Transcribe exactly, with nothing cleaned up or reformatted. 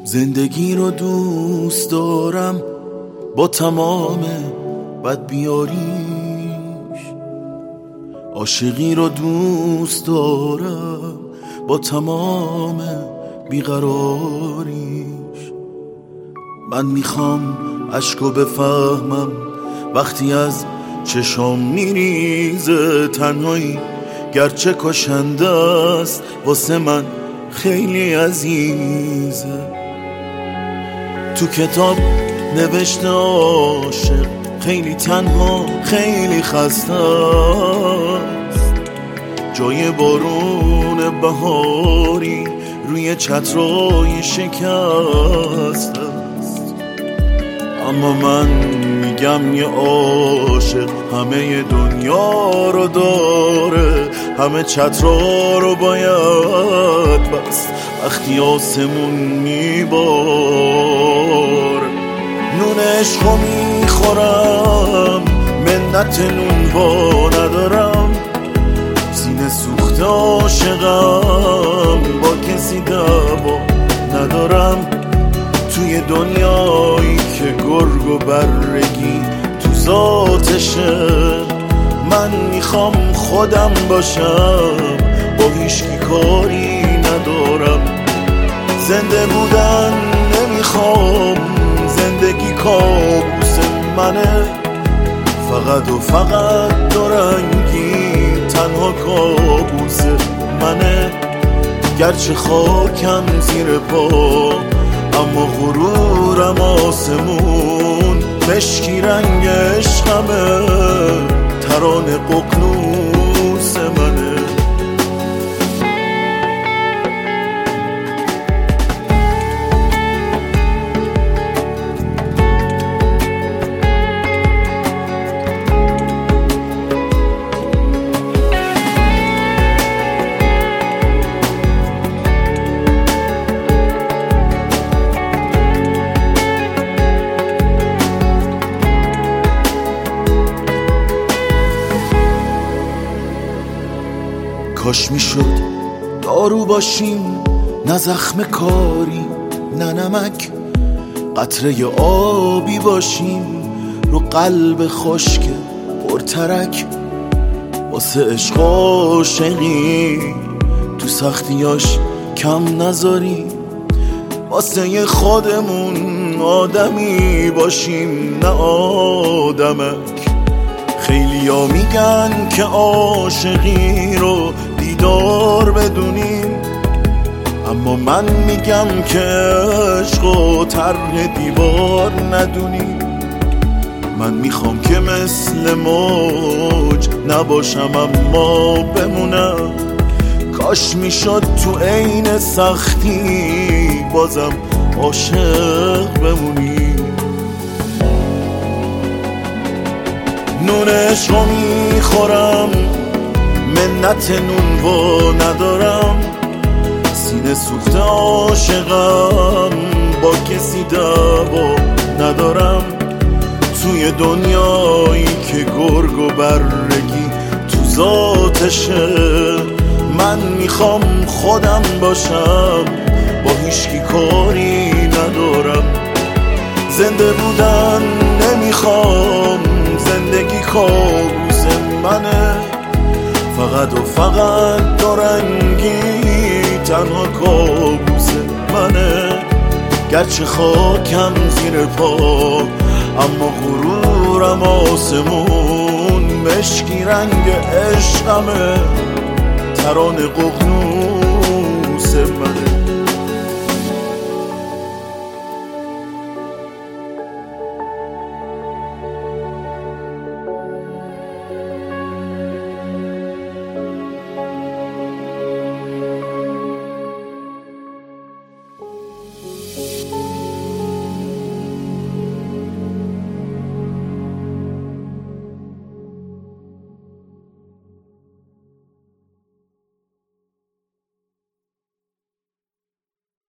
زندگی رو دوست دارم با تمام بدبیاریش، عاشقی رو دوست دارم با تمام بیقراریش. من میخوام عشقو بفهمم وقتی از چشام میریزه، تنهایی گرچه کشنده است واسه من خیلی عزیزه. تو کتاب نوشته عاشق خیلی تنها خیلی خسته است، جای بارون بهاری روی چترای شکست است. اما من میگم یه عاشق همه دنیا رو داره، همه چترا رو باید بست وقتی آسمون میبار. نون عشقو میخورم منت نون وا ندارم، سینه سوخته عاشقم با کسی دعوا ندارم. توی دنیایی که گرگ و برگی تو ذاتشه، من میخوام خودم باشم با هیچکی کاری ندارم. زنده بودن نمیخوام، زندگی کابوس منه، فقط و فقط دورنگی تنها کابوس منه. گرچه خاکم زیر پا اما غرورم آسمون، مشکی رنگ عشقمه، ترانه ققنوس منه. کاش میشد دارو باشیم، نه زخم کاری نه نمک، قطره آبی باشیم رو قلب خشک پرترک. واسه عشق عاشقی تو سختیاش کم نذاری، واسه خودمون آدمی باشیم نه آدمک. خیلیا میگن که عاشقی رو دیدار بدونیم، اما من میگم که عشق و طرح دیوار ندونیم. من میخوام که مثل موج نباشم اما بمونم، کاش میشد تو عین سختی بازم عاشق بمونیم. نون عشقو میخورم منت نون وا ندارم، سینه سوخته عاشقم با کسی دعوا ندارم. توی دنیایی که گرگ و برگی تو ذاتشه، من میخوام خودم باشم با هیچکی کاری ندارم. زنده بودن نمیخوام، زندگی کابوس منه، فقط و فقط دورنگی تنها کابوس منه. گرچه خاکم زیر پا اما غرورم آسمون، مشکی رنگ عشقمه، ترانه ققنوس منه.